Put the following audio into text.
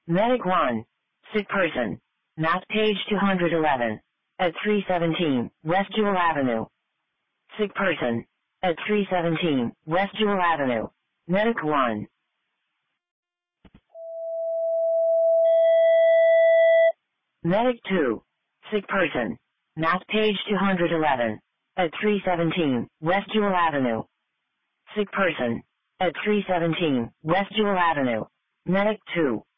Medic 1. Sick person. Math page 211. At 317, West Jewel Avenue. Sick person. At 317, West Jewel Avenue. Medic 1. Medic 2. Sick person. Math page 211. At 317, West Jewel Avenue. Sick person. At 317, West Jewel Avenue. Medic 2.